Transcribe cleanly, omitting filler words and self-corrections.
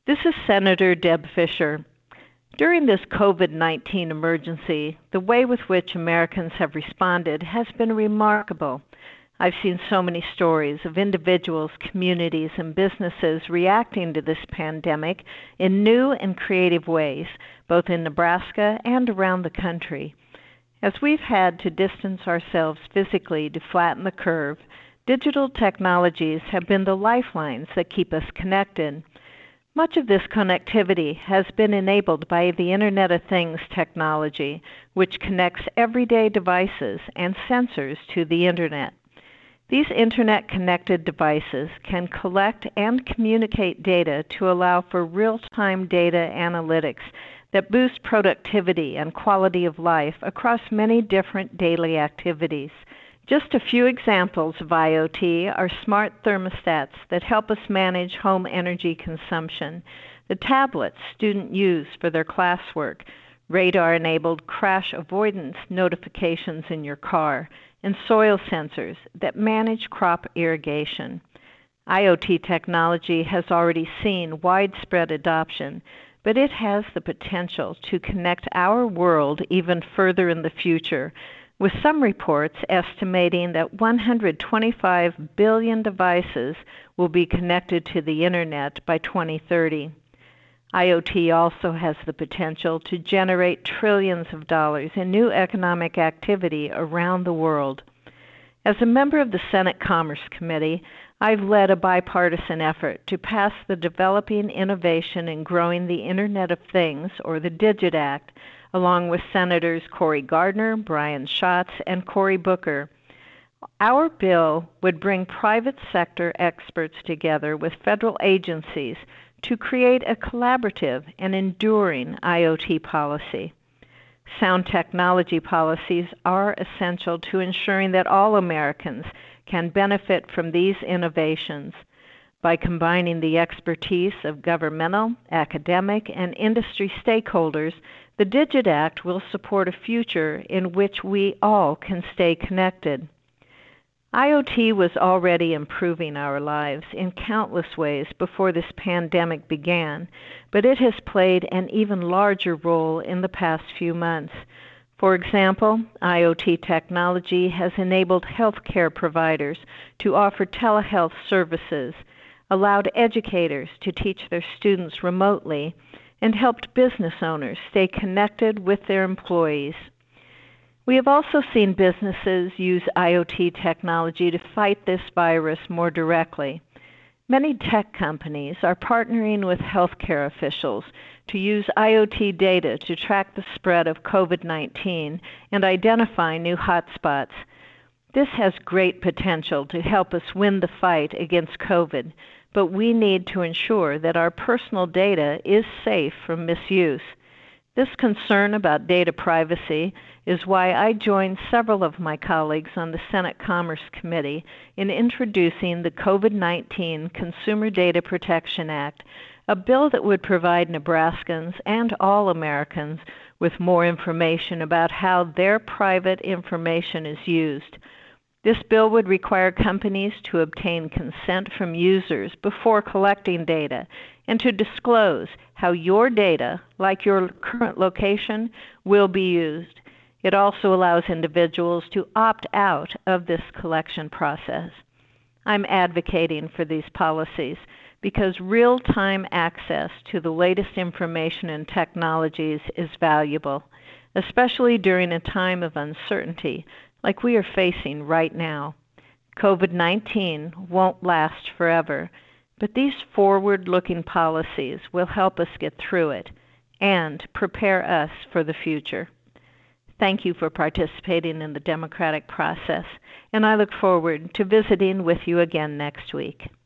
This is Senator Deb Fischer. During this COVID-19 emergency, the way with which Americans have responded has been remarkable. I've seen so many stories of individuals, communities, and businesses reacting to this pandemic in new and creative ways, both in Nebraska and around the country. As we've had to distance ourselves physically to flatten the curve, digital technologies have been the lifelines that keep us connected. Much of this connectivity has been enabled by the Internet of Things technology, which connects everyday devices and sensors to the Internet. These Internet-connected devices can collect and communicate data to allow for real-time data analytics that boost productivity and quality of life across many different daily activities. Just a few examples of IoT are smart thermostats that help us manage home energy consumption, the tablets students use for their classwork, radar-enabled crash avoidance notifications in your car, and soil sensors that manage crop irrigation. IoT technology has already seen widespread adoption, but it has the potential to connect our world even further in the future, with some reports estimating that 125 billion devices will be connected to the Internet by 2030. IoT also has the potential to generate trillions of dollars in new economic activity around the world. As a member of the Senate Commerce Committee, I've led a bipartisan effort to pass the Developing Innovation and Growing the Internet of Things, or the DIGIT Act, along with Senators Cory Gardner, Brian Schatz, and Cory Booker. Our bill would bring private sector experts together with federal agencies to create a collaborative and enduring IoT policy. Sound technology policies are essential to ensuring that all Americans can benefit from these innovations. By combining the expertise of governmental, academic, and industry stakeholders, the DIGIT Act will support a future in which we all can stay connected. IoT was already improving our lives in countless ways before this pandemic began, but it has played an even larger role in the past few months. For example, IoT technology has enabled healthcare providers to offer telehealth services, allowed educators to teach their students remotely, and helped business owners stay connected with their employees. We have also seen businesses use IoT technology to fight this virus more directly. Many tech companies are partnering with healthcare officials to use IoT data to track the spread of COVID-19 and identify new hotspots. This has great potential to help us win the fight against COVID, but we need to ensure that our personal data is safe from misuse. This concern about data privacy is why I joined several of my colleagues on the Senate Commerce Committee in introducing the COVID-19 Consumer Data Protection Act, a bill that would provide Nebraskans and all Americans with more information about how their private information is used. This bill would require companies to obtain consent from users before collecting data and to disclose how your data, like your current location, will be used. It also allows individuals to opt out of this collection process. I'm advocating for these policies because real-time access to the latest information and technologies is valuable, especially during a time of uncertainty like we are facing right now. COVID-19 won't last forever, but these forward-looking policies will help us get through it and prepare us for the future. Thank you for participating in the democratic process, and I look forward to visiting with you again next week.